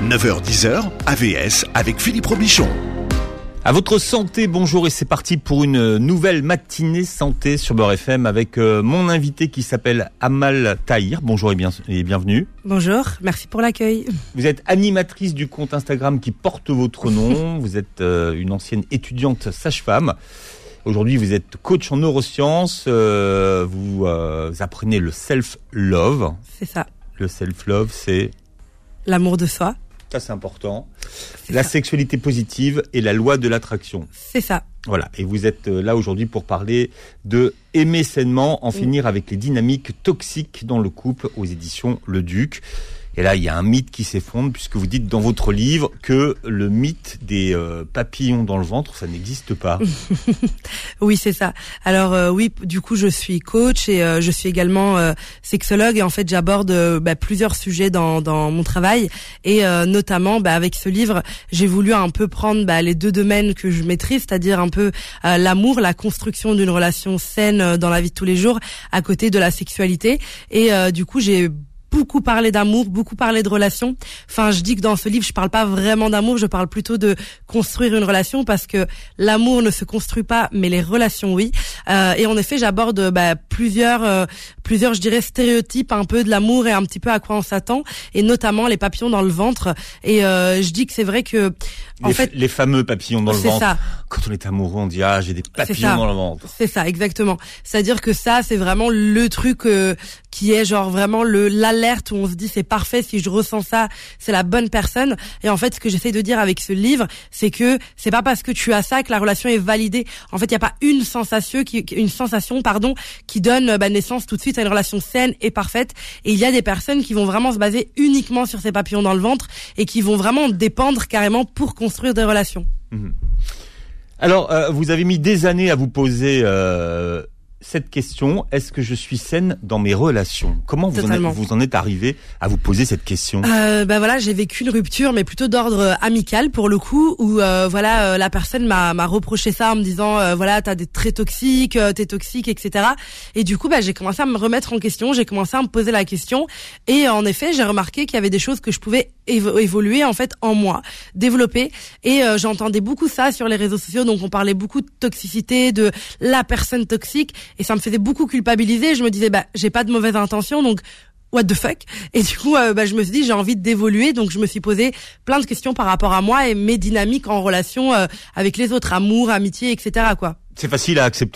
9h-10h, AVS avec Philippe Robichon. À votre santé, bonjour, et c'est parti pour une nouvelle matinée santé sur Beurre FM avec mon invité qui s'appelle Amal Tahir. Bonjour et bienvenue. Bonjour, merci pour l'accueil. Vous êtes animatrice du compte Instagram qui porte votre nom. Vous êtes une ancienne étudiante sage-femme. Aujourd'hui, vous êtes coach en neurosciences. Vous apprenez le self-love. C'est ça. Le self-love, c'est l'amour de soi. Ça, c'est important. La sexualité positive et la loi de l'attraction. C'est ça. Voilà. Et vous êtes là aujourd'hui pour parler de aimer sainement, en finir avec les dynamiques toxiques dans le couple aux éditions Le Duc. Et là, il y a un mythe qui s'effondre puisque vous dites dans votre livre que le mythe des papillons dans le ventre, ça n'existe pas. Oui, c'est ça. Alors oui, du coup, je suis coach et je suis également sexologue et en fait, j'aborde plusieurs sujets dans mon travail et notamment avec ce livre, j'ai voulu un peu prendre les deux domaines que je maîtrise, c'est-à-dire un peu l'amour, la construction d'une relation saine dans la vie de tous les jours, à côté de la sexualité. Et du coup, j'ai beaucoup parlé d'amour, beaucoup parlé de relations. Enfin, je dis que dans ce livre, je parle pas vraiment d'amour, je parle plutôt de construire une relation parce que l'amour ne se construit pas, mais les relations, oui. Et en effet, j'aborde plusieurs, je dirais, stéréotypes un peu de l'amour et un petit peu à quoi on s'attend, et notamment les papillons dans le ventre. Et je dis que c'est vrai que les fameux papillons dans le ventre. Ça. Quand on est amoureux, on dit j'ai des papillons dans le ventre. C'est ça, exactement. C'est-à-dire que ça, c'est vraiment le truc qui est genre vraiment l'alerte où on se dit c'est parfait, si je ressens ça, c'est la bonne personne. Et en fait, ce que j'essaie de dire avec ce livre, c'est que c'est pas parce que tu as ça que la relation est validée. En fait, il y a pas une sensation qui donne naissance tout de suite à une relation saine et parfaite. Et il y a des personnes qui vont vraiment se baser uniquement sur ces papillons dans le ventre et qui vont vraiment dépendre carrément pour construire des relations. Alors, vous avez mis des années à vous poser cette question, est-ce que je suis saine dans mes relations ? Comment vous en êtes arrivé à vous poser cette question ? Voilà, j'ai vécu une rupture, mais plutôt d'ordre amical pour le coup, où la personne m'a reproché ça en me disant t'as des traits toxiques, t'es toxique, etc. Et du coup j'ai commencé à me remettre en question, j'ai commencé à me poser la question, et en effet j'ai remarqué qu'il y avait des choses que je pouvais évoluer en fait en moi, développer, et j'entendais beaucoup ça sur les réseaux sociaux, donc on parlait beaucoup de toxicité, de la personne toxique. Et ça me faisait beaucoup culpabiliser. Je me disais, j'ai pas de mauvaise intention, donc what the fuck. Et du coup, je me suis dit, j'ai envie d'évoluer, donc je me suis posé plein de questions par rapport à moi et mes dynamiques en relation avec les autres, amour, amitié, etc. quoi. C'est facile à accepter ?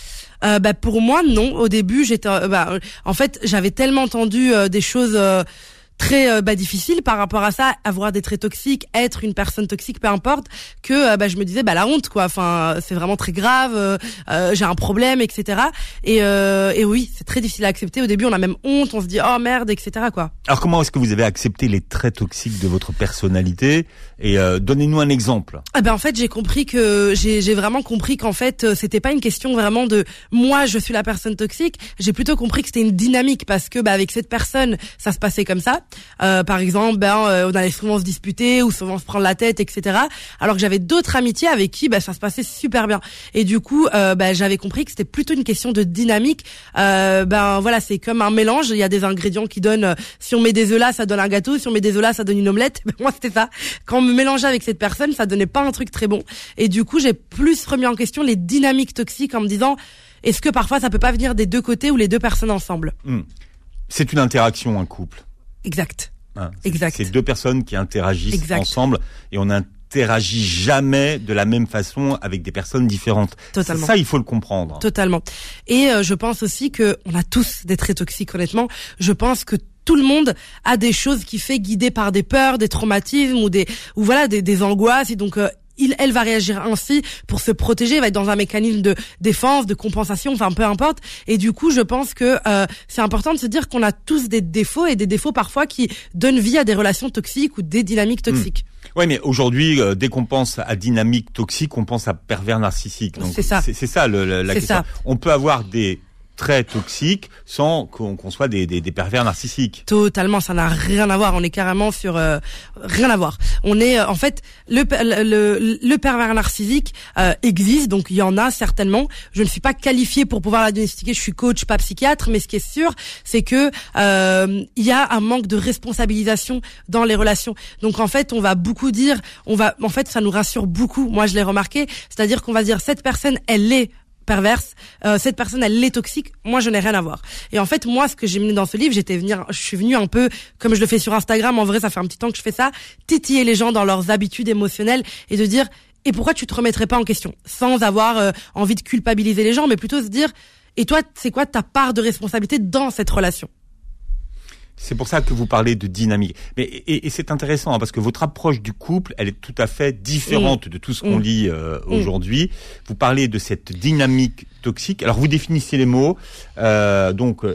Pour moi, non. Au début, j'étais, en fait, j'avais tellement entendu des choses très difficile par rapport à ça, avoir des traits toxiques, être une personne toxique, peu importe, que je me disais la honte quoi, enfin c'est vraiment très grave, j'ai un problème, etc. Et oui, c'est très difficile à accepter. Au début on a même honte, on se dit oh merde, etc. quoi. Alors comment est-ce que vous avez accepté les traits toxiques de votre personnalité, et donnez-nous un exemple. En fait j'ai compris que j'ai vraiment compris qu'en fait c'était pas une question vraiment de moi je suis la personne toxique, j'ai plutôt compris que c'était une dynamique parce que avec cette personne ça se passait comme ça. Par exemple, on allait souvent se disputer ou souvent se prendre la tête, etc. Alors que j'avais d'autres amitiés avec qui ça se passait super bien. Et du coup, j'avais compris que c'était plutôt une question de dynamique. C'est comme un mélange. Il y a des ingrédients qui donnent. Si on met des œufs là, ça donne un gâteau. Si on met des œufs là, ça donne une omelette. Moi, c'était ça. Quand on me mélangeait avec cette personne, ça donnait pas un truc très bon. Et du coup, j'ai plus remis en question les dynamiques toxiques en me disant est-ce que parfois ça peut pas venir des deux côtés ou les deux personnes ensemble. C'est une interaction, un couple. Exact. Exact. C'est deux personnes qui interagissent ensemble et on n'interagit jamais de la même façon avec des personnes différentes. Totalement. Ça, il faut le comprendre. Totalement. Et je pense aussi que on a tous des traits toxiques, honnêtement. Je pense que tout le monde a des choses qui fait guider par des peurs, des traumatismes ou des angoisses, et donc elle va réagir ainsi pour se protéger, elle va être dans un mécanisme de défense, de compensation, enfin peu importe. Et du coup, je pense que c'est important de se dire qu'on a tous des défauts, et des défauts parfois qui donnent vie à des relations toxiques ou des dynamiques toxiques. Oui, mais aujourd'hui, dès qu'on pense à dynamique toxique, on pense à pervers narcissique. Donc c'est ça. C'est ça la question. Ça. On peut avoir des très toxiques sans qu'on soit des pervers narcissiques. Totalement, ça n'a rien à voir. On est carrément sur rien à voir. On est en fait le pervers narcissique existe, donc il y en a certainement. Je ne suis pas qualifiée pour pouvoir la diagnostiquer. Je suis coach, pas psychiatre, mais ce qui est sûr, c'est que il y a un manque de responsabilisation dans les relations. Donc en fait, on va beaucoup dire, en fait, ça nous rassure beaucoup. Moi, je l'ai remarqué, c'est-à-dire qu'on va dire cette personne, elle est perverse, cette personne elle est toxique, moi je n'ai rien à voir. Et en fait moi ce que j'ai mené dans ce livre, je suis venue un peu comme je le fais sur Instagram, en vrai ça fait un petit temps que je fais ça, titiller les gens dans leurs habitudes émotionnelles et de dire et pourquoi tu te remettrais pas en question, sans avoir envie de culpabiliser les gens, mais plutôt se dire et toi c'est quoi ta part de responsabilité dans cette relation. C'est pour ça que vous parlez de dynamique. Mais et c'est intéressant parce que votre approche du couple, elle est tout à fait différente de tout ce qu'on lit aujourd'hui. Vous parlez de cette dynamique toxique. Alors vous définissez les mots. En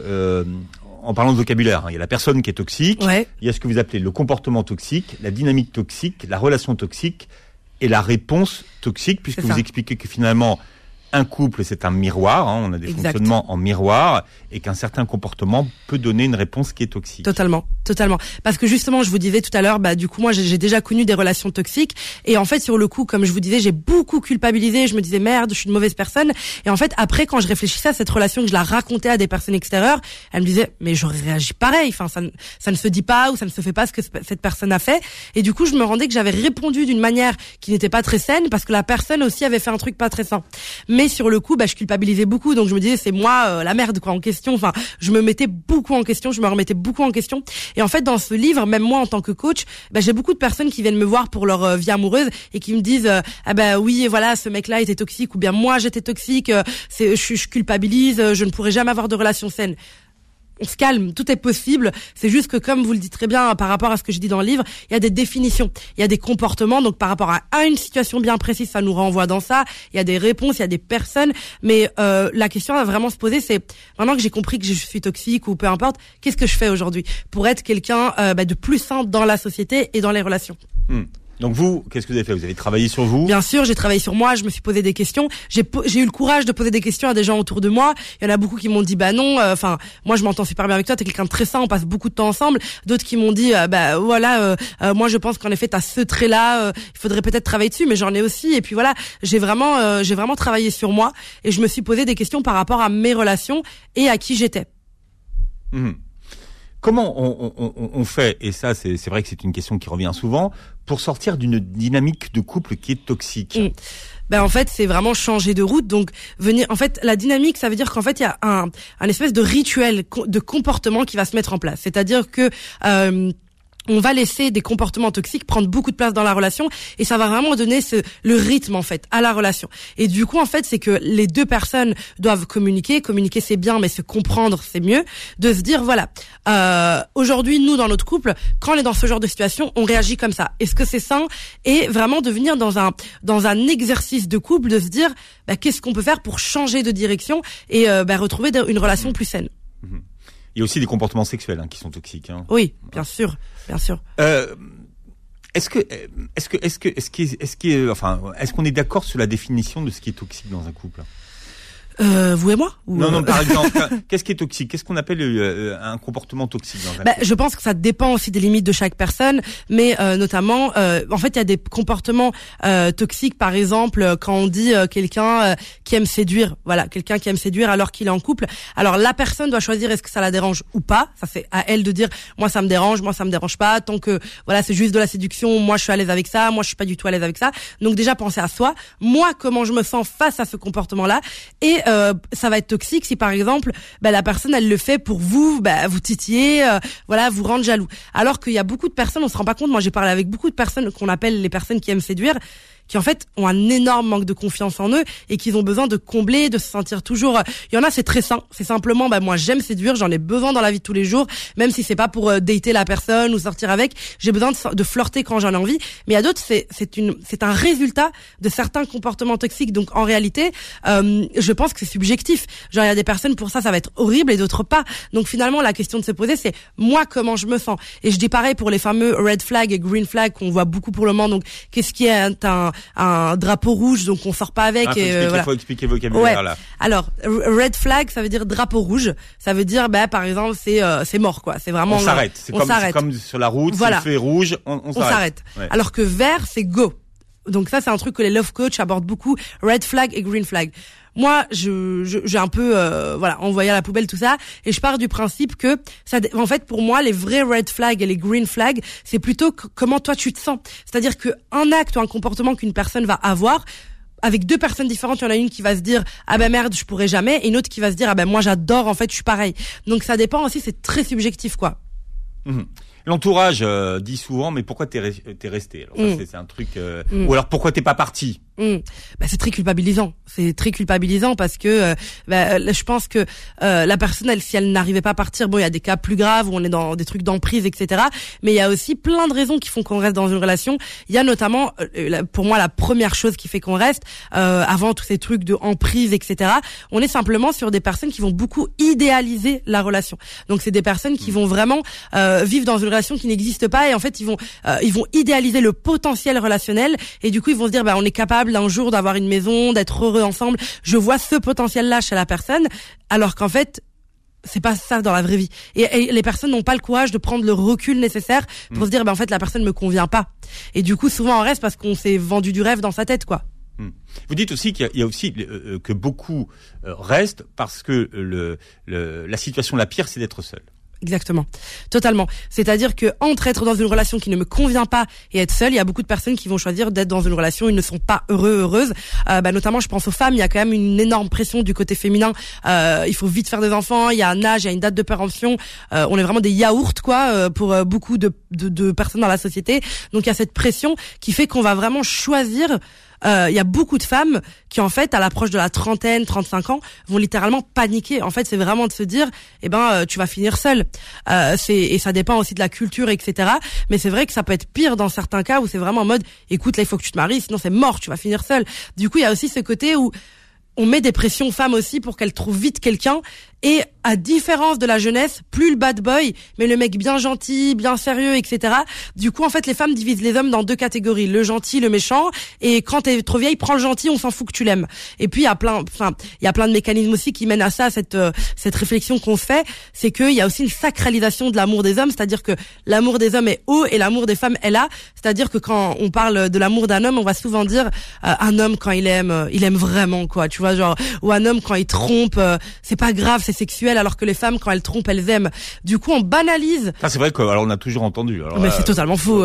parlant de vocabulaire, il y a la personne qui est toxique. Ouais. Il y a ce que vous appelez le comportement toxique, la dynamique toxique, la relation toxique et la réponse toxique, puisque vous expliquez que finalement un couple, c'est un miroir, on a des fonctionnements en miroir, et qu'un certain comportement peut donner une réponse qui est toxique. Totalement. Parce que justement, je vous disais tout à l'heure, du coup, moi, j'ai déjà connu des relations toxiques, et en fait, sur le coup, comme je vous disais, j'ai beaucoup culpabilisé, je me disais, merde, je suis une mauvaise personne, et en fait, après, quand je réfléchissais à cette relation, que je la racontais à des personnes extérieures, elles me disaient, mais j'aurais réagi pareil, enfin, ça ne se dit pas, ou ça ne se fait pas ce que cette personne a fait, et du coup, je me rendais que j'avais répondu d'une manière qui n'était pas très saine, parce que la personne aussi avait fait un truc pas très sain. Mais sur le coup, je culpabilisais beaucoup, donc je me disais c'est moi la merde quoi en question. Enfin, je me mettais beaucoup en question, je me remettais beaucoup en question. Et en fait, dans ce livre, même moi en tant que coach, j'ai beaucoup de personnes qui viennent me voir pour leur vie amoureuse et qui me disent oui voilà ce mec-là était toxique ou bien moi j'étais toxique, je culpabilise, je ne pourrai jamais avoir de relation saine. On se calme, tout est possible. C'est juste que, comme vous le dites très bien, par rapport à ce que je dis dans le livre, il y a des définitions, il y a des comportements. Donc, par rapport à une situation bien précise, ça nous renvoie dans ça. Il y a des réponses, il y a des personnes. Mais la question à vraiment se poser, c'est maintenant que j'ai compris que je suis toxique ou peu importe, qu'est-ce que je fais aujourd'hui pour être quelqu'un de plus sain dans la société et dans les relations. Donc vous, qu'est-ce que vous avez fait? Vous avez travaillé sur vous? Bien sûr, j'ai travaillé sur moi, je me suis posé des questions. J'ai eu le courage de poser des questions à des gens autour de moi. Il y en a beaucoup qui m'ont dit non, moi je m'entends super bien avec toi, t'es quelqu'un de très sain, on passe beaucoup de temps ensemble. D'autres qui m'ont dit moi je pense qu'en effet t'as ce trait-là, il faudrait peut-être travailler dessus, mais j'en ai aussi. Et puis voilà, j'ai vraiment travaillé sur moi et je me suis posé des questions par rapport à mes relations et à qui j'étais. Comment on fait, et ça c'est vrai que c'est une question qui revient souvent, pour sortir d'une dynamique de couple qui est toxique? En fait, c'est vraiment changer de route. Donc, en fait, la dynamique, ça veut dire qu'en fait, il y a un espèce de rituel de comportement qui va se mettre en place. C'est-à-dire que, on va laisser des comportements toxiques prendre beaucoup de place dans la relation et ça va vraiment donner le rythme en fait à la relation. Et du coup en fait c'est que les deux personnes doivent communiquer c'est bien mais se comprendre c'est mieux, de se dire voilà aujourd'hui nous dans notre couple quand on est dans ce genre de situation on réagit comme ça. Est-ce que c'est sain? Et vraiment devenir dans un exercice de couple de se dire qu'est-ce qu'on peut faire pour changer de direction et retrouver une relation plus saine. Il y a aussi des comportements sexuels qui sont toxiques. Oui, bien sûr. Est-ce qu'on est d'accord sur la définition de ce qui est toxique dans un couple? Vous et moi Non, par exemple, qu'est-ce qui est toxique? Qu'est-ce qu'on appelle un comportement toxique dans un couple? Je pense que ça dépend aussi des limites de chaque personne, mais notamment, en fait, il y a des comportements toxiques, par exemple, quand on dit quelqu'un qui aime séduire, voilà, quelqu'un qui aime séduire alors qu'il est en couple. Alors la personne doit choisir est-ce que ça la dérange ou pas. Ça c'est à elle de dire moi ça me dérange pas. Tant que voilà c'est juste de la séduction, moi je suis à l'aise avec ça, moi je suis pas du tout à l'aise avec ça. Donc déjà penser à soi, moi comment je me sens face à ce comportement-là et ça va être toxique si par exemple la personne elle le fait pour vous vous titiller, vous rendre jaloux. Alors qu'il y a beaucoup de personnes, on se rend pas compte, moi j'ai parlé avec beaucoup de personnes qu'on appelle les personnes qui aiment séduire, qui en fait ont un énorme manque de confiance en eux et qu'ils ont besoin de combler, de se sentir toujours. Il y en a c'est très sain, c'est simplement moi j'aime séduire, j'en ai besoin dans la vie de tous les jours, même si c'est pas pour dater la personne ou sortir avec, j'ai besoin de flirter quand j'en ai envie. Mais il y a d'autres c'est un résultat de certains comportements toxiques. Donc en réalité, je pense que c'est subjectif. Genre il y a des personnes pour ça va être horrible et d'autres pas. Donc finalement la question de se poser c'est moi comment je me sens. Et je dis pareil pour les fameux red flag et green flag qu'on voit beaucoup pour le moment. Donc qu'est-ce qui est un drapeau rouge, donc on sort pas avec. Faut expliquer le vocabulaire là. Alors red flag, ça veut dire drapeau rouge. Ça veut dire par exemple c'est mort quoi. C'est vraiment on s'arrête. C'est comme sur la route, voilà. C'est le feu rouge, on s'arrête. Ouais. Alors que vert c'est go. Donc ça c'est un truc que les love coach abordent beaucoup. Red flag et green flag. Moi, j'ai un peu envoyé à la poubelle tout ça, et je pars du principe que en fait, pour moi, les vrais red flags et les green flags, c'est plutôt comment toi tu te sens. C'est-à-dire que un acte ou un comportement qu'une personne va avoir, avec deux personnes différentes, il y en a une qui va se dire ah ben merde, je pourrais jamais, et une autre qui va se dire ah ben moi j'adore, en fait, je suis pareil. Donc ça dépend aussi, c'est très subjectif quoi. L'entourage dit souvent mais pourquoi t'es resté? Alors ça, c'est un truc ou alors pourquoi t'es pas parti? C'est très culpabilisant. C'est très culpabilisant parce que je pense que la personne, si elle n'arrivait pas à partir, bon, il y a des cas plus graves où on est dans des trucs d'emprise, etc. Mais il y a aussi plein de raisons qui font qu'on reste dans une relation. Il y a notamment, pour moi, la première chose qui fait qu'on reste, avant tous ces trucs de emprise, etc. On est simplement sur des personnes qui vont beaucoup idéaliser la relation. Donc c'est des personnes qui vont vraiment vivre dans une relation qui n'existe pas, et en fait ils vont idéaliser le potentiel relationnel, et du coup ils vont se dire on est capable d'un jour d'avoir une maison, d'être heureux ensemble. Je vois ce potentiel-là chez la personne, alors qu'en fait c'est pas ça dans la vraie vie. Et les personnes n'ont pas le courage de prendre le recul nécessaire pour se dire en fait la personne me convient pas. Et du coup souvent on reste parce qu'on s'est vendu du rêve dans sa tête quoi. Vous dites aussi qu'il y a aussi que beaucoup restent parce que la situation la pire c'est d'être seul. Exactement, totalement. C'est-à-dire que entre être dans une relation qui ne me convient pas et être seule, il y a beaucoup de personnes qui vont choisir d'être dans une relation où ils ne sont pas heureuses. Notamment, je pense aux femmes. Il y a quand même une énorme pression du côté féminin. Il faut vite faire des enfants. Il y a un âge, il y a une date de péremption. On est vraiment des yaourts, quoi, pour beaucoup de personnes dans la société. Donc, il y a cette pression qui fait qu'on va vraiment choisir. Il y a beaucoup de femmes qui, en fait, à l'approche de la trentaine, 35 ans, vont littéralement paniquer. En fait, c'est vraiment de se dire, tu vas finir seule. Et ça dépend aussi de la culture, etc. Mais c'est vrai que ça peut être pire dans certains cas où c'est vraiment en mode, écoute, là, il faut que tu te maries, sinon c'est mort, tu vas finir seule. Du coup, il y a aussi ce côté où on met des pressions aux femmes aussi pour qu'elles trouvent vite quelqu'un. Et à différence de la jeunesse, plus le bad boy, mais le mec bien gentil, bien sérieux, etc. Du coup, en fait, les femmes divisent les hommes dans deux catégories, le gentil, le méchant. Et quand t'es trop vieille, prends le gentil, on s'en fout que tu l'aimes. Et puis il y a plein de mécanismes aussi qui mènent à ça, cette réflexion qu'on se fait, c'est qu'il y a aussi une sacralisation de l'amour des hommes, c'est-à-dire que l'amour des hommes est haut et l'amour des femmes est là. C'est-à-dire que quand on parle de l'amour d'un homme, on va souvent dire un homme quand il aime vraiment quoi, tu vois, genre, ou un homme quand il trompe, c'est pas grave, c'est sexuel, alors que les femmes quand elles trompent elles aiment. Du coup on banalise. Ça c'est vrai que alors on a toujours entendu. Alors, mais c'est totalement faux.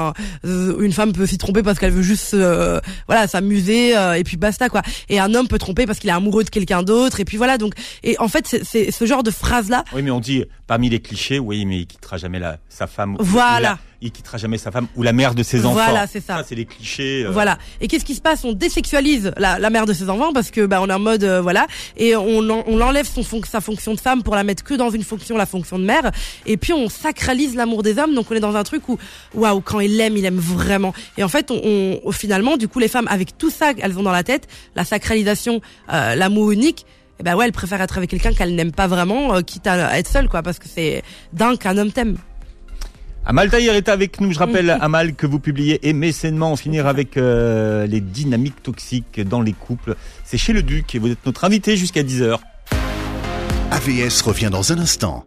Une femme peut s'y tromper parce qu'elle veut juste s'amuser et puis basta quoi. Et un homme peut tromper parce qu'il est amoureux de quelqu'un d'autre et puis voilà donc. Et en fait c'est ce genre de phrase là. Oui mais on dit parmi les clichés, oui mais il quittera jamais sa femme. Voilà. Il quittera jamais sa femme ou la mère de ses enfants. Voilà, c'est ça. Ça c'est les clichés. Voilà. Et qu'est-ce qui se passe? On désexualise la mère de ses enfants parce que on est en mode et on enlève sa fonction de femme pour la mettre que dans une fonction, la fonction de mère. Et puis on sacralise l'amour des hommes. Donc on est dans un truc où waouh, quand il aime vraiment. Et en fait finalement du coup les femmes avec tout ça elles ont dans la tête, la sacralisation, l'amour unique. Elle préfère être avec quelqu'un qu'elle n'aime pas vraiment, quitte à être seule quoi, parce que c'est dingue qu'un homme t'aime. Amal Taïr est avec nous. Je rappelle, Amal, que vous publiez Aimer sainement, en finir avec les dynamiques toxiques dans les couples. C'est chez Le Duc et vous êtes notre invité jusqu'à 10h. AVS revient dans un instant.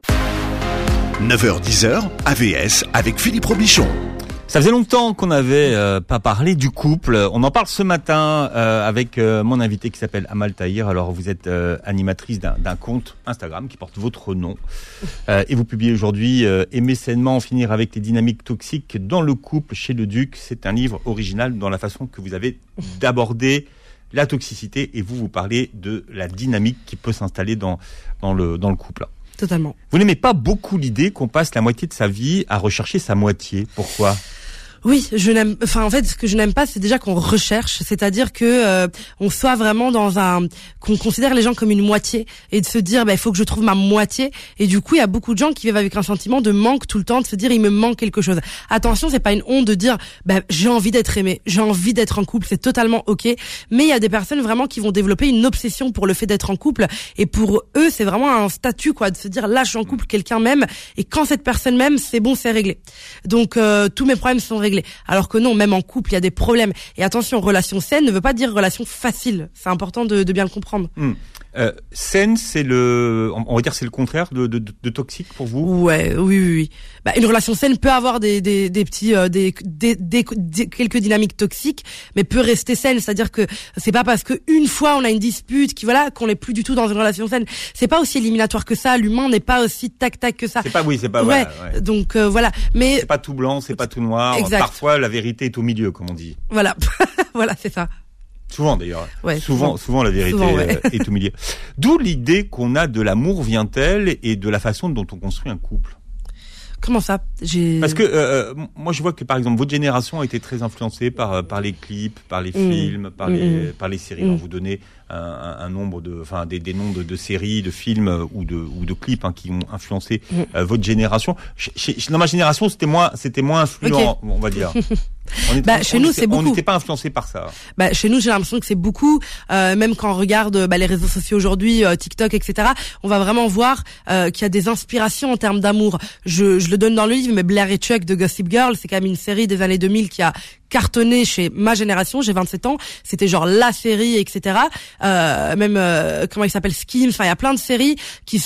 9h-10h, AVS avec Philippe Robichon. Ça faisait longtemps qu'on n'avait pas parlé du couple. On en parle ce matin avec mon invité qui s'appelle Amal Taïr. Alors vous êtes animatrice d'un compte Instagram qui porte votre nom et vous publiez aujourd'hui Aimer sainement, en finir avec les dynamiques toxiques dans le couple chez Le Duc. C'est un livre original dans la façon que vous avez d'aborder la toxicité et vous parlez de la dynamique qui peut s'installer dans le couple. Totalement. Vous n'aimez pas beaucoup l'idée qu'on passe la moitié de sa vie à rechercher sa moitié. Pourquoi ? Oui, en fait, ce que je n'aime pas, c'est déjà qu'on recherche, c'est-à-dire que on soit vraiment qu'on considère les gens comme une moitié et de se dire, il faut que je trouve ma moitié. Et du coup, il y a beaucoup de gens qui vivent avec un sentiment de manque tout le temps, de se dire, il me manque quelque chose. Attention, c'est pas une honte de dire, j'ai envie d'être aimé, j'ai envie d'être en couple, c'est totalement ok. Mais il y a des personnes vraiment qui vont développer une obsession pour le fait d'être en couple. Et pour eux, c'est vraiment un statut, quoi, de se dire, là, je suis en couple, quelqu'un m'aime. Et quand cette personne m'aime, c'est bon, c'est réglé. Donc, tous mes problèmes sont réglés. régler. Alors que non, même en couple, il y a des problèmes. Et attention, relation saine ne veut pas dire relation facile. C'est important de bien le comprendre. Saine, on va dire, c'est le contraire de toxique pour vous? Ouais, oui. Bah, une relation saine peut avoir des petits, quelques dynamiques toxiques, mais peut rester saine. C'est-à-dire que c'est pas parce que une fois on a une dispute qu'on n'est plus du tout dans une relation saine. C'est pas aussi éliminatoire que ça. L'humain n'est pas aussi tac que ça. C'est pas. Ouais. Ouais. Donc voilà. Mais c'est pas tout blanc, c'est pas tout noir. Exact. Parfois, la vérité est au milieu, comme on dit. Voilà, voilà, c'est ça. Souvent d'ailleurs. Ouais, souvent la vérité est au milieu. D'où l'idée qu'on a de l'amour vient-elle et de la façon dont on construit un couple? Comment ça? Parce que moi je vois que par exemple votre génération a été très influencée par les clips, par les films, par les séries. Alors, vous donnez un nombre des noms de séries, de films ou de clips qui ont influencé votre génération. Dans ma génération, c'était moins influent, on va dire. Chez nous, c'est beaucoup. On n'était pas influencé par ça. Chez nous, j'ai l'impression que c'est beaucoup. Même quand on regarde les réseaux sociaux aujourd'hui, TikTok, etc., on va vraiment voir qu'il y a des inspirations en termes d'amour. Je le donne dans le livre, mais Blair et Chuck de Gossip Girl, c'est quand même une série des années 2000 qui a cartonné chez ma génération. J'ai 27 ans. C'était genre la série, etc. Comment il s'appelle, Skins. Enfin, il y a plein de séries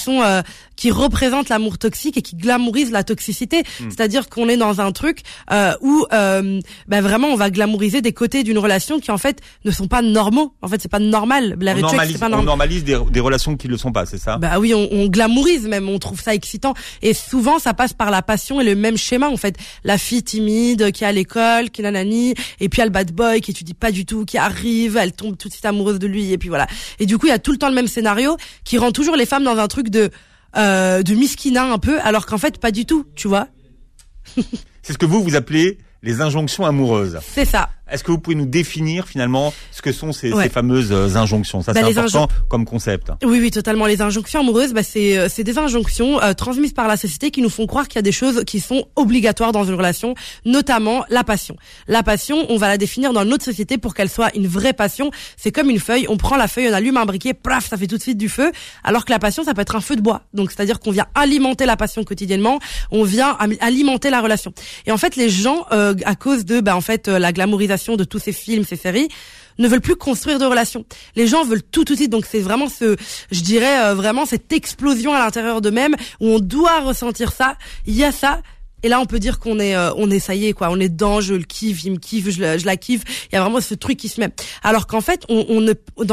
qui représentent l'amour toxique et qui glamourisent la toxicité. C'est-à-dire qu'on est dans un truc où vraiment on va glamouriser des côtés d'une relation qui en fait ne sont pas normaux. En fait, c'est pas normal. Blair et Chuck, c'est pas normal. On normalise des relations qui le sont pas, c'est ça? Oui, on glamourise même, on trouve ça excitant. Et souvent, ça passe par la passion et le même schéma en fait. La fille timide qui est à l'école, qui nanani, et puis il y a le bad boy qui étudie pas du tout, qui arrive, elle tombe tout de suite amoureuse de lui, et puis voilà. Et du coup, il y a tout le temps le même scénario qui rend toujours les femmes dans un truc de misquinat un peu, alors qu'en fait pas du tout, tu vois. C'est ce que vous appelez les injonctions amoureuses. C'est ça. Est-ce que vous pouvez nous définir finalement ce que sont ces fameuses injonctions? Ça, c'est important comme concept. Oui, totalement. Les injonctions amoureuses, c'est des injonctions transmises par la société qui nous font croire qu'il y a des choses qui sont obligatoires dans une relation, notamment la passion. La passion, on va la définir dans notre société pour qu'elle soit une vraie passion. C'est comme une feuille. On prend la feuille, on allume un briquet, paf, ça fait tout de suite du feu. Alors que la passion, ça peut être un feu de bois. Donc, c'est-à-dire qu'on vient alimenter la passion quotidiennement. On vient alimenter la relation. Et en fait, les gens, à cause de, la glamourisation de tous ces films, ces séries, ne veulent plus construire de relations. Les gens veulent tout de suite, donc c'est vraiment vraiment cette explosion à l'intérieur d'eux-mêmes où on doit ressentir ça. Il y a ça. Et là, on peut dire qu'on est, ça y est, quoi. On est dedans, je le kiffe, il me kiffe, je la kiffe. Il y a vraiment ce truc qui se met. Alors qu'en fait, dans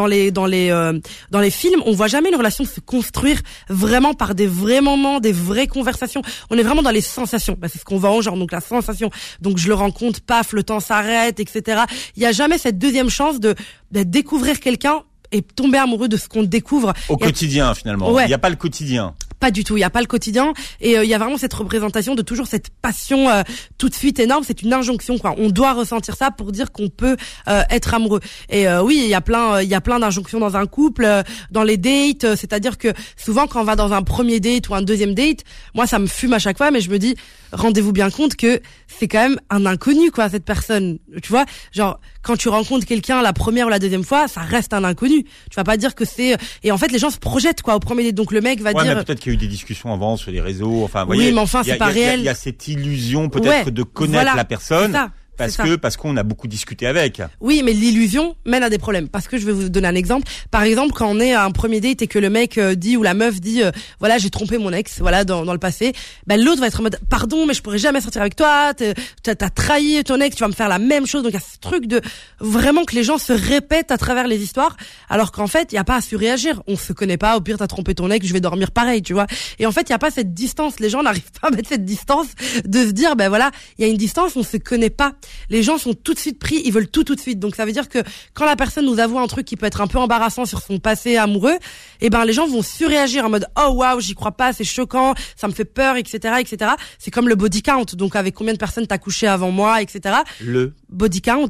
les films, on voit jamais une relation se construire vraiment par des vrais moments, des vraies conversations. On est vraiment dans les sensations. C'est ce qu'on vend, genre, donc la sensation. Donc, je le rencontre, paf, le temps s'arrête, etc. Il y a jamais cette deuxième chance de découvrir quelqu'un et tomber amoureux de ce qu'on découvre. Au quotidien, finalement. Ouais. Il n'y a pas le quotidien. Pas du tout, il y a pas le quotidien et il y a vraiment cette représentation de toujours cette passion tout de suite énorme, c'est une injonction quoi. On doit ressentir ça pour dire qu'on peut être amoureux. Et oui, il y a plein d'injonctions dans un couple, dans les dates, c'est-à-dire que souvent quand on va dans un premier date ou un deuxième date, moi ça me fume à chaque fois mais je me dis rendez-vous bien compte que c'est quand même un inconnu quoi cette personne. Tu vois, genre quand tu rencontres quelqu'un la première ou la deuxième fois, ça reste un inconnu. Tu vas pas dire que c'est et en fait les gens se projettent quoi au premier date. Donc le mec va dire mais peut-être qu'il y a eu des discussions avant sur les réseaux, enfin oui, voyez, mais enfin c'est pas réel. Il y a cette illusion peut-être de connaître la personne. C'est ça. Parce qu'on a beaucoup discuté avec. Oui, mais l'illusion mène à des problèmes. Parce que je vais vous donner un exemple. Par exemple, quand on est à un premier date et que le mec dit ou la meuf dit, voilà, j'ai trompé mon ex, voilà, dans le passé, l'autre va être en mode, pardon, mais je pourrais jamais sortir avec toi. T'as trahi ton ex, tu vas me faire la même chose. Donc il y a ce truc de vraiment que les gens se répètent à travers les histoires, alors qu'en fait, il y a pas à surréagir. On se connaît pas. Au pire, t'as trompé ton ex, je vais dormir pareil, tu vois. Et en fait, il y a pas cette distance. Les gens n'arrivent pas à mettre cette distance de se dire, voilà, il y a une distance, on se connaît pas. Les gens sont tout de suite pris, ils veulent tout de suite. Donc ça veut dire que quand la personne nous avoue un truc qui peut être un peu embarrassant sur son passé amoureux, les gens vont surréagir en mode oh waouh, j'y crois pas, c'est choquant, ça me fait peur, etc., etc. C'est comme le body count. Donc avec combien de personnes t'as couché avant moi, etc. Le body count.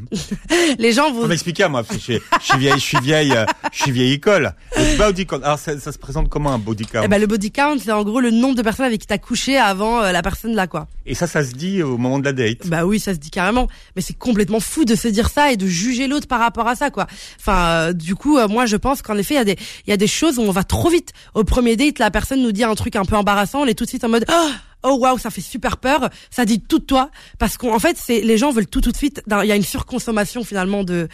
Les gens vont. Faut m'expliquer, moi. Je suis vieille école. Le body count. Alors, ça se présente comment un body count? Le body count, c'est en gros le nombre de personnes avec qui t'as couché avant la personne là, quoi. Et ça se dit au moment de la date? Oui, ça se dit carrément. Mais c'est complètement fou de se dire ça et de juger l'autre par rapport à ça, quoi. Enfin, du coup, moi, je pense qu'en effet, il y a des choses où on va trop vite. Au premier date, la personne nous dit un truc un peu embarrassant, on est tout de suite en mode, oh waouh, ça fait super peur, ça dit tout de toi, parce qu'en fait les gens veulent tout de suite. Il y a une surconsommation finalement de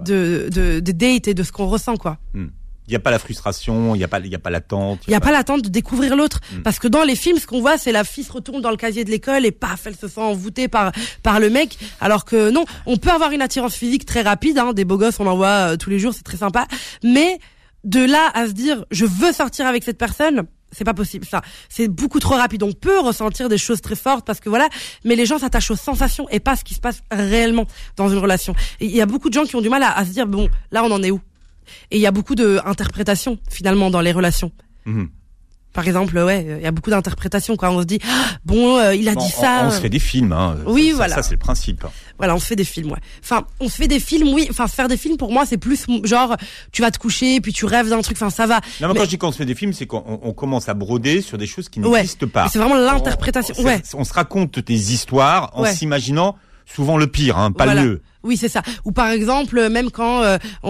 date et de ce qu'on ressent quoi. Il y a pas la frustration, il y a pas l'attente. Il y a pas l'attente de découvrir l'autre, parce que dans les films, ce qu'on voit, c'est la fille se retourne dans le casier de l'école et paf, elle se sent envoûtée par le mec, alors que non, on peut avoir une attirance physique très rapide, hein, des beaux gosses, on en voit tous les jours, c'est très sympa, mais de là à se dire je veux sortir avec cette personne, c'est pas possible. Ça, c'est beaucoup trop rapide. On peut ressentir des choses très fortes parce que voilà, mais les gens s'attachent aux sensations et pas à ce qui se passe réellement dans une relation. Et il y a beaucoup de gens qui ont du mal à se dire bon, là on en est où? Et il y a beaucoup d'interprétations finalement dans les relations. Par exemple, il y a beaucoup d'interprétations quand on se dit il a dit ça. On se fait des films, hein. Oui, ça, voilà. Ça c'est le principe. Voilà, on se fait des films, ouais. Enfin, on se fait des films, oui. Enfin, faire des films pour moi, c'est plus genre tu vas te coucher puis tu rêves d'un truc. Enfin, ça va. Non, mais quand je dis qu'on se fait des films, c'est qu'on commence à broder sur des choses qui n'existent pas. C'est vraiment l'interprétation. On se raconte des histoires en s'imaginant souvent le pire, hein, pas le mieux. Oui, c'est ça. Ou par exemple, même quand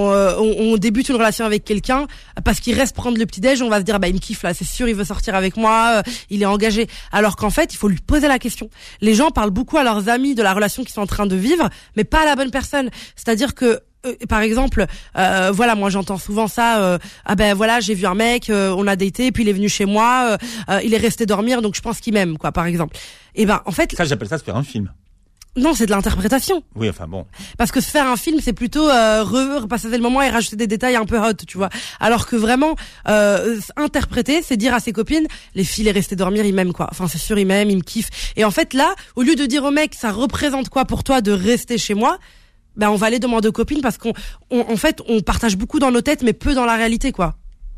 on débute une relation avec quelqu'un, parce qu'il reste prendre le petit-déj, on va se dire il me kiffe là, c'est sûr, il veut sortir avec moi, il est engagé. Alors qu'en fait, il faut lui poser la question. Les gens parlent beaucoup à leurs amis de la relation qu'ils sont en train de vivre, mais pas à la bonne personne. C'est-à-dire que par exemple, moi j'entends souvent ça. J'ai vu un mec, on a daté, puis il est venu chez moi, il est resté dormir, donc je pense qu'il m'aime, quoi, par exemple. Et en fait, ça j'appelle ça se faire un film. Non, c'est de l'interprétation. Oui, enfin bon. Parce que se faire un film, c'est plutôt repasser le moment et rajouter des détails un peu hot, tu vois. Alors que vraiment, interpréter, c'est dire à ses copines, les filles, il est resté dormir, il m'aime quoi. Enfin, c'est sûr, il m'aime, il me kiffe. Et en fait, là, au lieu de dire au mec, ça représente quoi pour toi de rester chez moi, on va aller demander aux copines parce qu'on partage beaucoup dans nos têtes, mais peu dans la réalité, quoi.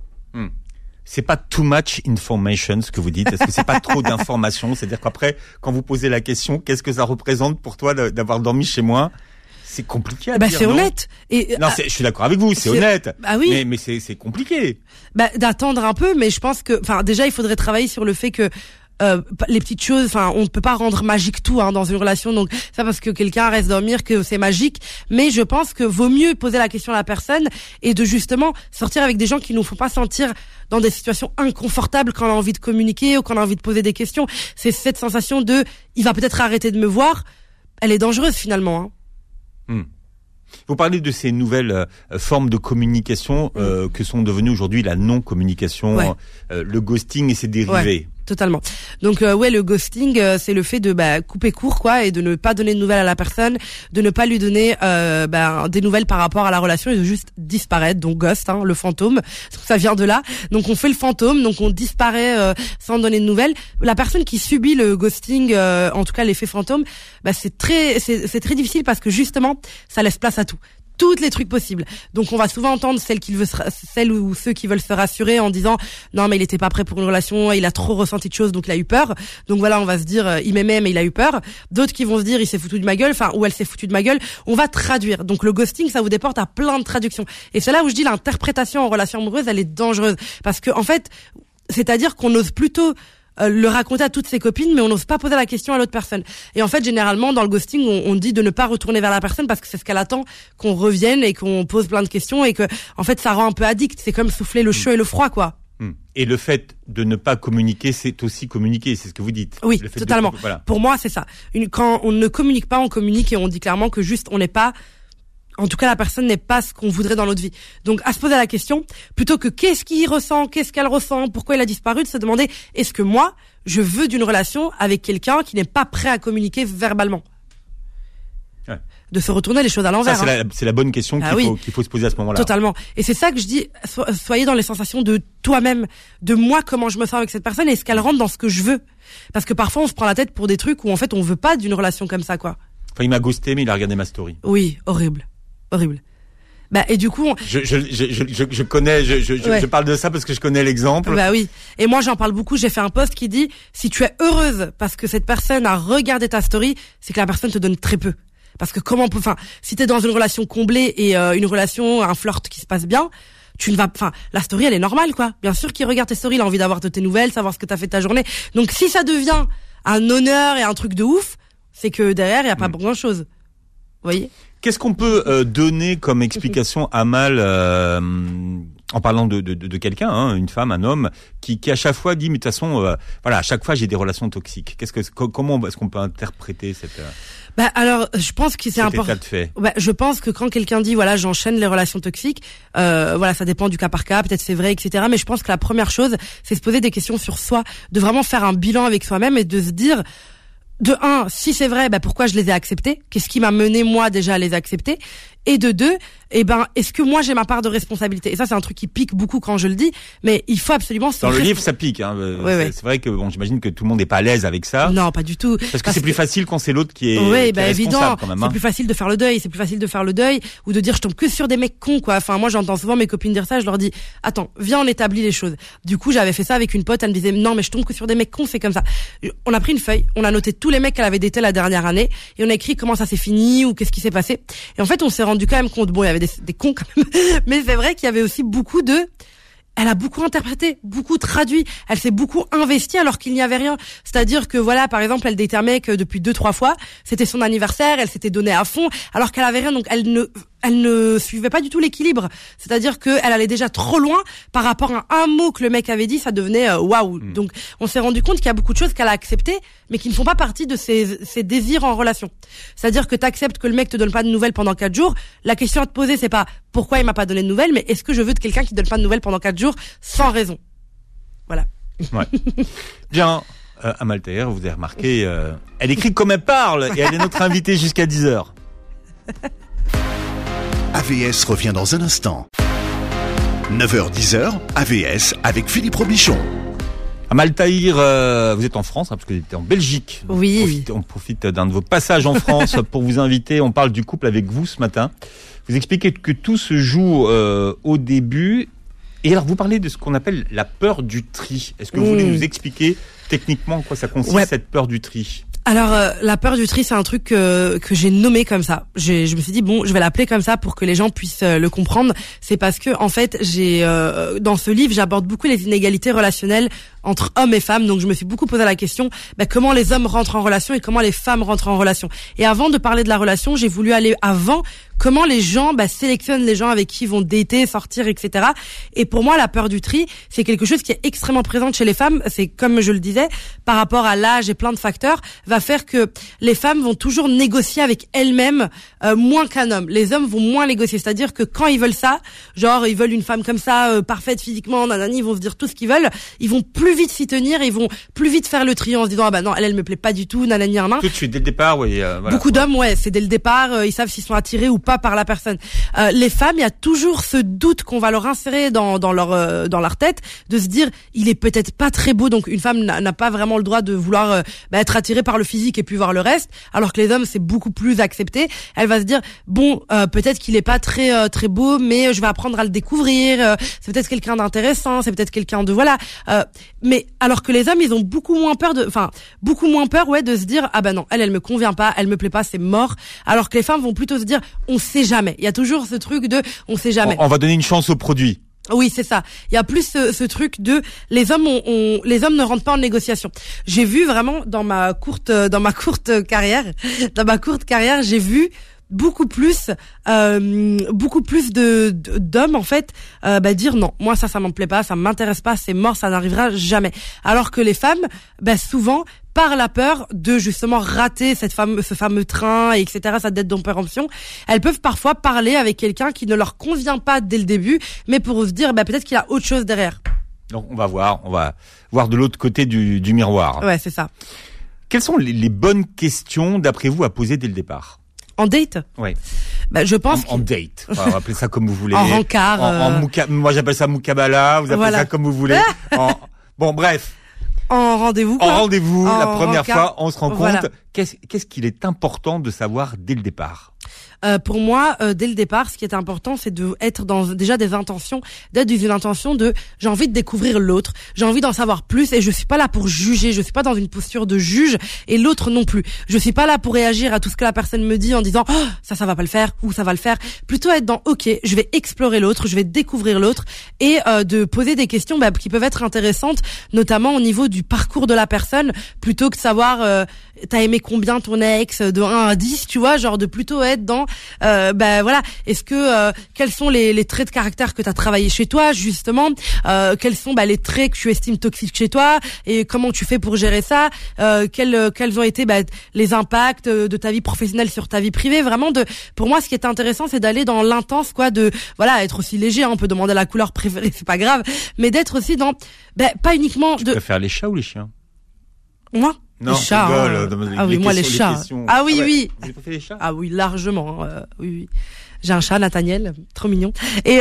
C'est pas too much information ce que vous dites? Est-ce que c'est pas trop d'informations? C'est-à-dire qu'après, quand vous posez la question, qu'est-ce que ça représente pour toi d'avoir dormi chez moi? C'est compliqué à dire. C'est honnête. Je suis d'accord avec vous, c'est honnête. Oui. Mais c'est compliqué. D'attendre un peu, mais je pense que, déjà, il faudrait travailler sur le fait que les petites choses, on ne peut pas rendre magique tout dans une relation, donc ça parce que quelqu'un reste dormir que c'est magique, mais je pense que vaut mieux poser la question à la personne et de justement sortir avec des gens qui nous font pas sentir dans des situations inconfortables quand on a envie de communiquer ou quand on a envie de poser des questions. C'est cette sensation de il va peut-être arrêter de me voir, elle est dangereuse finalement. Vous parlez de ces nouvelles formes de communication que sont devenues aujourd'hui la non-communication, le ghosting et ses dérivés. Totalement. Donc le ghosting, c'est le fait de couper court quoi et de ne pas donner de nouvelles à la personne, de ne pas lui donner des nouvelles par rapport à la relation et de juste disparaître. Donc ghost, le fantôme, ça vient de là. Donc on fait le fantôme, donc on disparaît sans donner de nouvelles. La personne qui subit le ghosting, en tout cas l'effet fantôme, c'est très difficile parce que justement ça laisse place à tout. Toutes les trucs possibles. Donc on va souvent entendre celle ou ceux qui veulent se rassurer en disant non mais il était pas prêt pour une relation, il a trop ressenti de choses donc il a eu peur. Donc voilà, on va se dire il m'aimait mais il a eu peur. D'autres qui vont se dire il s'est foutu de ma gueule, ou elle s'est foutue de ma gueule. On va traduire. Donc le ghosting, ça vous déporte à plein de traductions. Et c'est là où je dis l'interprétation en relation amoureuse, elle est dangereuse parce que en fait, c'est-à-dire qu'on ose plutôt le raconter à toutes ses copines, mais on n'ose pas poser la question à l'autre personne. Et en fait, généralement, dans le ghosting, on dit de ne pas retourner vers la personne parce que c'est ce qu'elle attend, qu'on revienne et qu'on pose plein de questions et que, en fait, ça rend un peu addict. C'est comme souffler le chaud et le froid, quoi. Et le fait de ne pas communiquer, c'est aussi communiquer, c'est ce que vous dites. Oui, totalement. Voilà. Pour moi, c'est ça. Quand on ne communique pas, on communique et on dit clairement que juste, on n'est pas... En tout cas, la personne n'est pas ce qu'on voudrait dans notre vie. Donc, à se poser la question, plutôt que qu'est-ce qu'il ressent, qu'est-ce qu'elle ressent, pourquoi il a disparu, de se demander, est-ce que moi, je veux d'une relation avec quelqu'un qui n'est pas prêt à communiquer verbalement? De se retourner les choses à l'envers. Ça, c'est la bonne question qu'il faut se poser à ce moment-là. Totalement. Et c'est ça que je dis, soyez dans les sensations de toi-même, de moi, comment je me sens avec cette personne, et est-ce qu'elle rentre dans ce que je veux? Parce que parfois, on se prend la tête pour des trucs où, en fait, on veut pas d'une relation comme ça, quoi. Enfin, il m'a ghosté, mais il a regardé ma story. Oui, horrible. Et du coup, je connais, je parle de ça parce que je connais l'exemple. Oui. Et moi, j'en parle beaucoup. J'ai fait un post qui dit, si tu es heureuse parce que cette personne a regardé ta story, c'est que la personne te donne très peu. Parce que si t'es dans une relation comblée et une relation, un flirt qui se passe bien, la story, elle est normale, quoi. Bien sûr qu'il regarde tes stories, il a envie d'avoir de tes nouvelles, savoir ce que t'as fait de ta journée. Donc, si ça devient un honneur et un truc de ouf, c'est que derrière, il y a pas grand chose. Vous voyez? Qu'est-ce qu'on peut donner comme explication à Amal en parlant de quelqu'un, une femme, un homme, qui à chaque fois dit mais de toute façon, voilà, à chaque fois j'ai des relations toxiques. Comment est-ce qu'on peut interpréter cette alors, je pense que c'est important. État de fait. Je pense que quand quelqu'un dit voilà, j'enchaîne les relations toxiques, voilà, ça dépend du cas par cas, peut-être c'est vrai, etc. Mais je pense que la première chose, c'est se poser des questions sur soi, de vraiment faire un bilan avec soi-même et de se dire, de un, si c'est vrai, pourquoi je les ai acceptés? Qu'est-ce qui m'a mené moi déjà à les accepter? Et de deux, est-ce que moi j'ai ma part de responsabilité? Et ça, c'est un truc qui pique beaucoup quand je le dis, mais il faut absolument. Dans le livre, ça pique. C'est vrai que j'imagine que tout le monde n'est pas à l'aise avec ça. Non, pas du tout. Parce que c'est plus facile quand c'est l'autre qui est. Oui, qui est évident. Quand même, c'est plus facile de faire le deuil. C'est plus facile de faire le deuil ou de dire je tombe que sur des mecs cons, quoi. Enfin, moi, j'entends souvent mes copines dire ça. Je leur dis attends, viens, on établit les choses. Du coup, j'avais fait ça avec une pote. Elle me disait non, mais je tombe que sur des mecs cons. C'est comme ça. On a pris une feuille, on a noté tous les mecs qu'elle avait datés la dernière année et on a écrit comment ça s'est fini ou qu'est-ce qui s'est passé. Et en fait, on s'est rendu quand même compte. Bon, il y avait des cons quand même, mais c'est vrai qu'il y avait aussi beaucoup de. Elle a beaucoup interprété, beaucoup traduit, elle s'est beaucoup investie alors qu'il n'y avait rien. C'est-à-dire que voilà, par exemple, elle datait un mec depuis 2-3 fois, c'était son anniversaire, elle s'était donnée à fond alors qu'elle avait rien, donc elle ne suivait pas du tout l'équilibre. C'est-à-dire que elle allait déjà trop loin par rapport à un mot que le mec avait dit, ça devenait waouh. Donc on s'est rendu compte qu'il y a beaucoup de choses qu'elle a acceptées mais qui ne font pas partie de ses désirs en relation. C'est-à-dire que t'acceptes que le mec te donne pas de nouvelles pendant 4 jours, la question à te poser c'est pas pourquoi il m'a pas donné de nouvelles, mais est-ce que je veux de quelqu'un qui donne pas de nouvelles pendant 4 jours sans raison. Voilà. Ouais. Bien, Amal Taher, vous avez remarqué, elle écrit comme elle parle et elle est notre invitée jusqu'à 10h. AVS revient dans un instant. 9h-10h, AVS avec Philippe Robichon. Amal Taher, vous êtes en France, parce que vous êtes en Belgique. Oui. On profite d'un de vos passages en France pour vous inviter. On parle du couple avec vous ce matin. Vous expliquez que tout se joue au début. Et alors, vous parlez de ce qu'on appelle la peur du tri. Est-ce que vous voulez nous expliquer techniquement en quoi ça consiste, cette peur du tri ? Alors la peur du tri, c'est un truc que j'ai nommé comme ça. Je me suis dit bon, je vais l'appeler comme ça pour que les gens puissent le comprendre. C'est parce que en fait, j'ai dans ce livre, j'aborde beaucoup les inégalités relationnelles entre hommes et femmes. Donc je me suis beaucoup posé la question comment les hommes rentrent en relation et comment les femmes rentrent en relation. Et avant de parler de la relation, j'ai voulu aller avant comment les gens sélectionnent les gens avec qui ils vont dater, sortir, etc. Et pour moi, la peur du tri, c'est quelque chose qui est extrêmement présente chez les femmes. C'est comme je le disais, par rapport à l'âge et plein de facteurs, va faire que les femmes vont toujours négocier avec elles-mêmes moins qu'un homme. Les hommes vont moins négocier, c'est-à-dire que quand ils veulent ça, genre ils veulent une femme comme ça, parfaite physiquement, nanani, ils vont se dire tout ce qu'ils veulent, ils vont plus vite s'y tenir, ils vont plus vite faire le tri en se disant ah bah non, elle me plaît pas du tout, nanani, nanana. Tout de suite dès le départ, oui. Voilà. Beaucoup d'hommes, c'est dès le départ, ils savent s'ils sont attirés ou pas par la personne. Les femmes, il y a toujours ce doute qu'on va leur insérer dans leur tête, de se dire il est peut-être pas très beau, donc une femme n'a pas vraiment le droit de vouloir être attirée par le physique et puis voir le reste, alors que les hommes c'est beaucoup plus accepté. Elle va se dire bon, peut-être qu'il est pas très très beau, mais je vais apprendre à le découvrir, c'est peut-être quelqu'un d'intéressant, c'est peut-être quelqu'un de voilà, mais alors que les hommes ils ont beaucoup moins peur de se dire ah bah non, elle me convient pas, elle me plaît pas, c'est mort, alors que les femmes vont plutôt se dire on sait jamais. Il y a toujours ce truc de on sait jamais. On va donner une chance au produit. Oui, c'est ça. Il y a plus ce truc de les hommes ne rentrent pas en négociation. J'ai vu vraiment dans ma courte carrière, j'ai vu beaucoup plus d'hommes en fait dire non, moi ça m'en plaît pas, ça m'intéresse pas, c'est mort, ça n'arrivera jamais. Alors que les femmes souvent par la peur de justement rater ce fameux train, etc., sa dette de péremption, elles peuvent parfois parler avec quelqu'un qui ne leur convient pas dès le début, mais pour se dire peut-être qu'il y a autre chose derrière. Donc on va voir de l'autre côté du miroir. Ouais, c'est ça. Quelles sont les bonnes questions d'après vous à poser dès le départ? En date? Oui. Je pense en date. On va appeler ça comme vous voulez. En rencard. Moi j'appelle ça moukabala, vous appelez ça comme vous voulez. Bon, bref. En rendez-vous, quoi. En rendez-vous, la première fois, on se rend compte. Voilà. Qu'est-ce qu'il est important de savoir dès le départ? Pour moi, dès le départ, ce qui est important, c'est de être dans déjà d'être dans une intention de j'ai envie de découvrir l'autre, j'ai envie d'en savoir plus et je suis pas là pour juger, je suis pas dans une posture de juge et l'autre non plus. Je suis pas là pour réagir à tout ce que la personne me dit en disant oh, ça va pas le faire ou ça va le faire. Plutôt être dans OK, je vais explorer l'autre, je vais découvrir l'autre et de poser des questions qui peuvent être intéressantes, notamment au niveau du parcours de la personne, plutôt que de savoir t'as aimé combien ton ex de 1 à 10, tu vois, genre de plutôt être dans voilà, est-ce que quels sont les traits de caractère que t'as travaillé chez toi justement, quels sont les traits que tu estimes toxiques chez toi et comment tu fais pour gérer ça, quels ont été les impacts de ta vie professionnelle sur ta vie privée. Vraiment, pour moi, ce qui est intéressant, c'est d'aller dans l'intense, quoi, de voilà, être aussi léger, hein, on peut demander la couleur préférée, c'est pas grave, mais d'être aussi dans pas uniquement Tu préfères les chats ou les chiens? Moi, non, les chats. Ah oui, moi les chats. Ah oui, oui. Vous préférez les chats? Ah oui, largement. Oui. J'ai un chat, Nathaniel, trop mignon. Et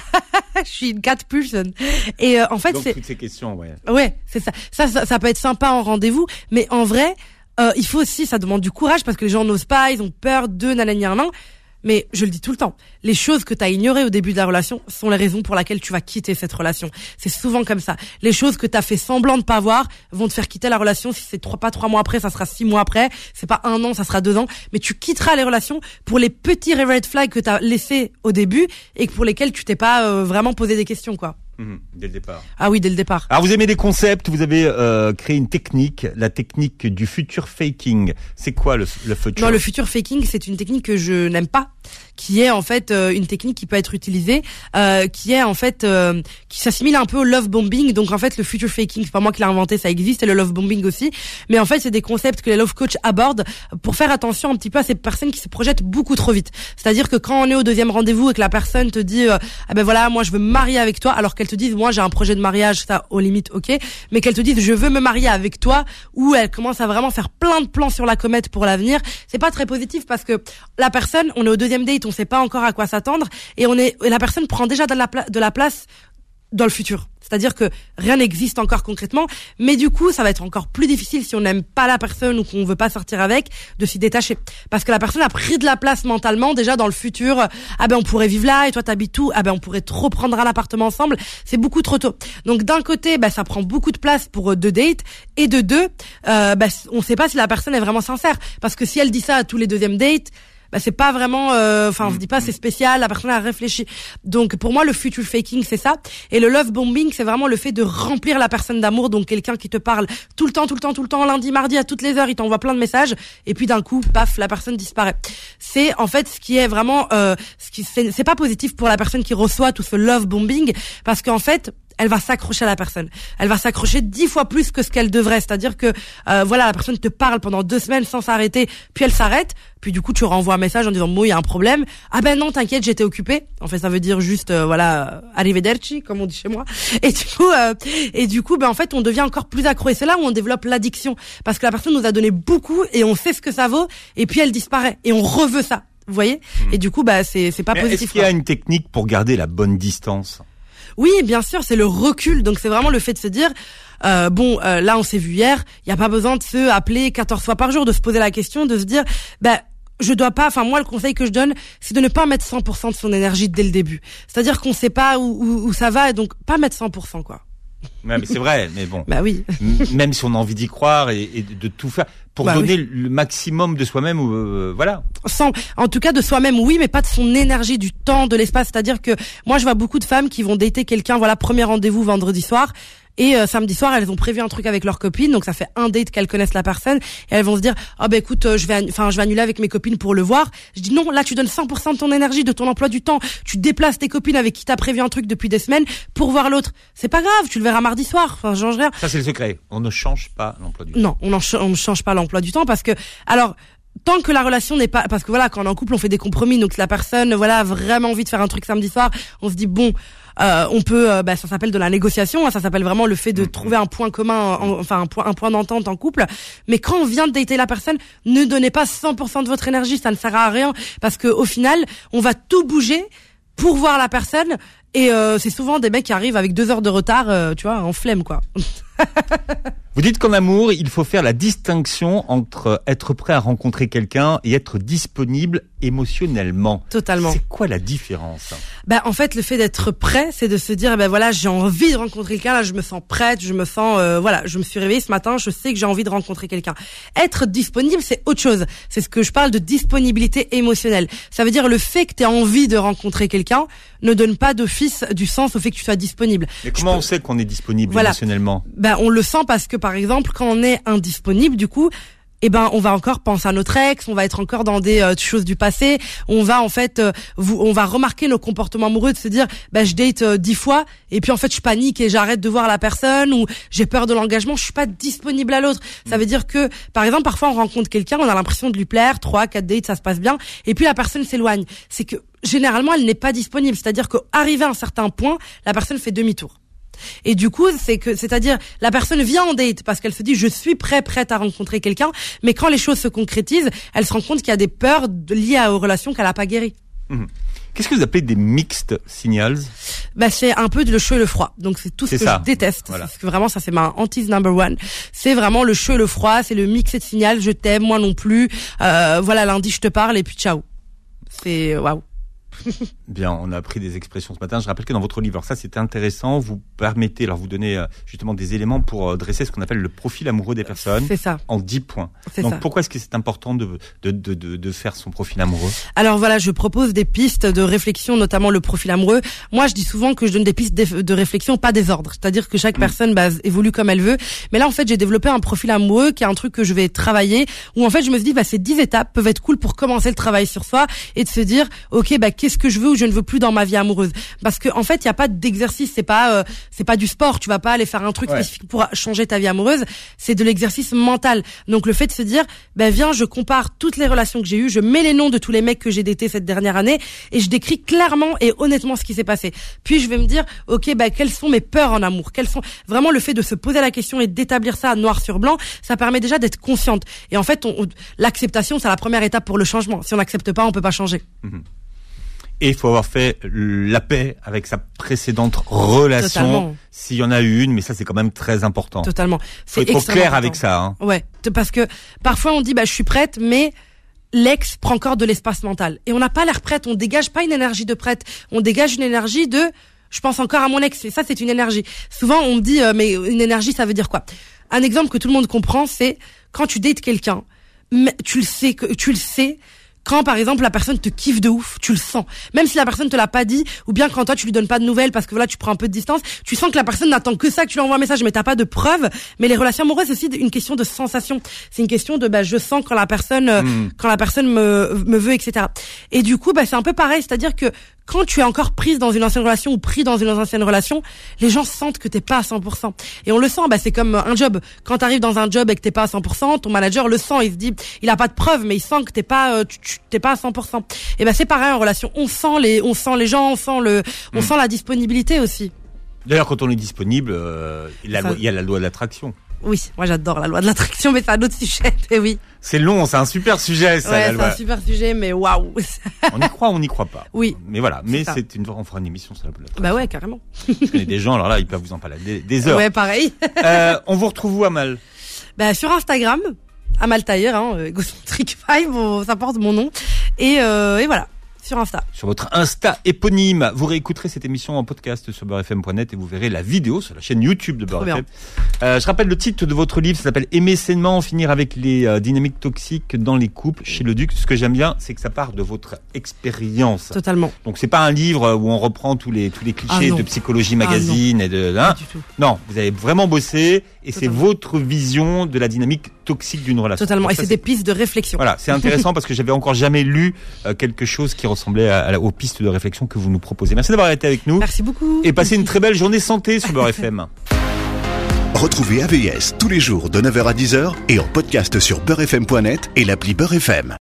je suis une cat person. Et en fait, donc, c'est toutes ces questions, ouais. Ouais, c'est ça. Ça peut être sympa en rendez-vous, mais en vrai, il faut aussi, ça demande du courage parce que les gens n'osent pas, ils ont peur de nanana. Mais je le dis tout le temps, les choses que tu as ignorées au début de la relation sont les raisons pour lesquelles tu vas quitter cette relation. C'est souvent comme ça. Les choses que tu as fait semblant de pas voir vont te faire quitter la relation. Si c'est pas 3 mois après, ça sera 6 mois après. C'est pas 1 an, ça sera 2 ans. Mais tu quitteras les relations pour les petits red flags que tu as laissés au début et pour lesquels tu t'es pas vraiment posé des questions, quoi. Dès le départ. Ah oui, dès le départ. Alors vous aimez des concepts, vous avez créé une technique, la technique du future faking. C'est quoi le future? Non, le future faking, c'est une technique que je n'aime pas, qui est en fait une technique qui peut être utilisée, qui est en fait qui s'assimile un peu au love bombing. Donc en fait, le future faking, c'est pas moi qui l'ai inventé, ça existe, et le love bombing aussi. Mais en fait, c'est des concepts que les love coachs abordent pour faire attention un petit peu à ces personnes qui se projettent beaucoup trop vite. C'est-à-dire que quand on est au 2e rendez-vous et que la personne te dit voilà, moi je veux me marier avec toi, alors qu'elle te dise moi j'ai un projet de mariage, ça aux limites ok, mais qu'elle te dise je veux me marier avec toi, ou elle commence à vraiment faire plein de plans sur la comète pour l'avenir, c'est pas très positif parce que la personne, on est au 2e date, on sait pas encore à quoi s'attendre et la personne prend déjà de la place dans le futur. C'est-à-dire que rien n'existe encore concrètement, mais du coup, ça va être encore plus difficile si on n'aime pas la personne ou qu'on veut pas sortir avec, de s'y détacher. Parce que la personne a pris de la place mentalement, déjà dans le futur. On pourrait vivre là, et toi t'habites où? On pourrait trop prendre un appartement ensemble. C'est beaucoup trop tôt. Donc d'un côté, ça prend beaucoup de place pour 2 dates, et de 2, on sait pas si la personne est vraiment sincère. Parce que si elle dit ça à tous les 2e dates, c'est pas vraiment on se dit pas c'est spécial, la personne a réfléchi. Donc pour moi le future faking c'est ça, et le love bombing c'est vraiment le fait de remplir la personne d'amour, donc quelqu'un qui te parle tout le temps lundi mardi à toutes les heures, il t'envoie plein de messages et puis d'un coup paf, la personne disparaît. C'est en fait ce qui est vraiment c'est pas positif pour la personne qui reçoit tout ce love bombing, parce qu'en fait elle va s'accrocher à la personne. Elle va s'accrocher 10 fois plus que ce qu'elle devrait. C'est-à-dire que, la personne te parle pendant 2 semaines sans s'arrêter, puis elle s'arrête, puis du coup, tu renvoies un message en disant, il y a un problème. Ah non, t'inquiète, j'étais occupée. En fait, ça veut dire juste, arrivederci, comme on dit chez moi. Et du coup, en fait, on devient encore plus accro. Et c'est là où on développe l'addiction. Parce que la personne nous a donné beaucoup et on sait ce que ça vaut, et puis elle disparaît. Et on reveut ça. Vous voyez? Et du coup, c'est pas positif. Est-ce qu'il y a une technique pour garder la bonne distance? Oui, bien sûr, c'est le recul. Donc c'est vraiment le fait de se dire là on s'est vu hier, il y a pas besoin de se appeler 14 fois par jour, de se poser la question, de se dire je dois pas, moi le conseil que je donne, c'est de ne pas mettre 100% de son énergie dès le début. C'est-à-dire qu'on sait pas où ça va, et donc pas mettre 100%, quoi. Ouais, mais c'est vrai, mais bon. Oui. Même si on a envie d'y croire et de tout faire pour donner le maximum de soi-même, voilà. En tout cas de soi-même, oui, mais pas de son énergie, du temps, de l'espace. C'est-à-dire que moi, je vois beaucoup de femmes qui vont dater quelqu'un, premier rendez-vous vendredi soir. Et samedi soir, elles ont prévu un truc avec leurs copines, donc ça fait un date qu'elles connaissent la personne, et elles vont se dire écoute, je vais annuler avec mes copines pour le voir. Je dis non, là tu donnes 100% de ton énergie, de ton emploi du temps, tu déplaces tes copines avec qui t'as prévu un truc depuis des semaines pour voir l'autre. C'est pas grave, tu le verras mardi soir, ça change rien. Ça c'est le secret, on ne change pas l'emploi du temps. Non, on ne change pas l'emploi du temps, parce que tant que la relation n'est pas, parce que quand on est en couple on fait des compromis, donc si la personne a vraiment envie de faire un truc samedi soir, on se dit on peut, ça s'appelle de la négociation, hein, ça s'appelle vraiment le fait de trouver un point commun, un point d'entente en couple. Mais quand on vient de dater la personne, ne donnez pas 100% de votre énergie, ça ne sert à rien, parce que au final, on va tout bouger pour voir la personne, et c'est souvent des mecs qui arrivent avec 2 heures de retard, en flemme, quoi. Vous dites qu'en amour, il faut faire la distinction entre être prêt à rencontrer quelqu'un et être disponible émotionnellement. Totalement. C'est quoi la différence? En fait, le fait d'être prêt, c'est de se dire, j'ai envie de rencontrer quelqu'un, là, je me sens prête, je me sens, je me suis réveillée ce matin, je sais que j'ai envie de rencontrer quelqu'un. Être disponible, c'est autre chose. C'est ce que je parle de disponibilité émotionnelle. Ça veut dire le fait que tu aies envie de rencontrer quelqu'un ne donne pas d'office du sens au fait que tu sois disponible. Mais comment on sait qu'on est disponible émotionnellement? On le sent parce que, par exemple, quand on est indisponible, du coup, eh ben on va encore penser à notre ex, on va être encore dans des choses du passé, on va en fait on va remarquer nos comportements amoureux, de se dire je date 10 fois et puis en fait je panique et j'arrête de voir la personne, ou j'ai peur de l'engagement, je suis pas disponible à l'autre. Ça veut dire que par exemple parfois on rencontre quelqu'un, on a l'impression de lui plaire, 3, 4 dates, ça se passe bien, et puis la personne s'éloigne. C'est que généralement elle n'est pas disponible, c'est-à-dire qu'arrivé à un certain point, la personne fait demi-tour. Et du coup, c'est-à-dire, la personne vient en date parce qu'elle se dit, je suis prête à rencontrer quelqu'un, mais quand les choses se concrétisent, elle se rend compte qu'il y a des peurs liées aux relations qu'elle a pas guéries. Qu'est-ce que vous appelez des mixed signals? C'est un peu le chaud et le froid. Donc c'est tout ce que je déteste. Voilà. Parce que vraiment, ça c'est ma hantise number one. C'est vraiment le chaud et le froid, c'est le mixed signal, je t'aime, moi non plus. Voilà, lundi je te parle et puis ciao. C'est waouh. Bien, on a appris des expressions ce matin. Je rappelle que dans votre livre, alors ça c'était intéressant, vous permettez, alors vous donnez justement des éléments pour dresser ce qu'on appelle le profil amoureux des personnes. C'est ça. En 10 points. C'est Donc ça. Pourquoi est-ce que c'est important de faire son profil amoureux? Alors voilà, je propose des pistes de réflexion, notamment le profil amoureux. Moi, je dis souvent que je donne des pistes de réflexion, pas des ordres. C'est-à-dire que chaque personne évolue comme elle veut. Mais là, en fait, j'ai développé un profil amoureux qui est un truc que je vais travailler, où en fait, je me suis dit, ces 10 étapes peuvent être cool pour commencer le travail sur soi et de se dire, ok, qu'est-ce que je veux ou je ne veux plus dans ma vie amoureuse. Parce que en fait, il y a pas d'exercice, c'est pas du sport, tu vas pas aller faire un truc spécifique pour changer ta vie amoureuse, c'est de l'exercice mental. Donc le fait de se dire viens, je compare toutes les relations que j'ai eues, je mets les noms de tous les mecs que j'ai datés cette dernière année et je décris clairement et honnêtement ce qui s'est passé. Puis je vais me dire OK, quelles sont mes peurs en amour, quelles sont vraiment, le fait de se poser la question et d'établir ça noir sur blanc, ça permet déjà d'être consciente. Et en fait, l'acceptation, c'est la première étape pour le changement. Si on n'accepte pas, on peut pas changer. Et il faut avoir fait la paix avec sa précédente relation, s'il y en a eu une, mais ça c'est quand même très important. Totalement. Faut être clair avec ça. Hein. Ouais, parce que parfois on dit je suis prête, mais l'ex prend encore de l'espace mental. Et on n'a pas l'air prête, on dégage pas une énergie de prête, on dégage une énergie de je pense encore à mon ex. Et ça, c'est une énergie. Souvent on me dit mais une énergie, ça veut dire quoi? Un exemple que tout le monde comprend, c'est quand tu dates quelqu'un, tu le sais. Quand, par exemple, la personne te kiffe de ouf, tu le sens. Même si la personne te l'a pas dit, ou bien quand toi, tu lui donnes pas de nouvelles parce que voilà, tu prends un peu de distance, tu sens que la personne n'attend que ça, que tu lui envoies un message, mais t'as pas de preuves. Mais les relations amoureuses, c'est aussi une question de sensation. C'est une question de, je sens quand la personne me veut, etc. Et du coup, c'est un peu pareil. C'est-à-dire que quand tu es encore prise dans une ancienne relation ou pris dans une ancienne relation, les gens sentent que t'es pas à 100%. Et on le sent, c'est comme un job. Quand t'arrives dans un job et que t'es pas à 100%, ton manager le sent, il se dit, il a pas de preuves, mais il sent que t'es pas à 100%. Et c'est pareil en relation. On sent les gens, on sent la disponibilité aussi. D'ailleurs, quand on est disponible, il y a la loi de l'attraction. Oui, moi j'adore la loi de l'attraction, mais c'est un autre sujet. Et oui. C'est long, c'est un super sujet, ça. Ouais, c'est un super sujet, mais waouh. On n'y croit pas. Oui. Mais voilà, on fera une émission sur la loi de l'attraction. Ouais, carrément. Je connais des gens, alors là, ils peuvent vous en parler des heures. Ouais, pareil. On vous retrouve où, Amal? Sur Instagram, Amal Taher, Egocentric 5, ça porte mon nom. Et voilà. Sur Insta. Sur votre Insta éponyme. Vous réécouterez cette émission en podcast sur beurrefm.net et vous verrez la vidéo sur la chaîne YouTube de Beurre FM. Je rappelle le titre de votre livre, ça s'appelle Aimer sainement, en finir avec les dynamiques toxiques dans les couples chez Le Duc. Ce que j'aime bien, c'est que ça part de votre expérience. Totalement. Donc c'est pas un livre où on reprend tous les clichés de Psychologie Magazine et de pas du tout. Non, vous avez vraiment bossé et c'est votre vision de la dynamique toxique d'une relation. Totalement. Donc, et c'est des pistes de réflexion. Voilà, c'est intéressant parce que j'avais encore jamais lu quelque chose qui ressemblait aux pistes de réflexion que vous nous proposez. Merci d'avoir été avec nous. Merci beaucoup. Et passez une très belle journée santé sur Beurre FM. Retrouvez AVS tous les jours de 9h à 10h et en podcast sur beurrefm.net et l'appli Beurre FM.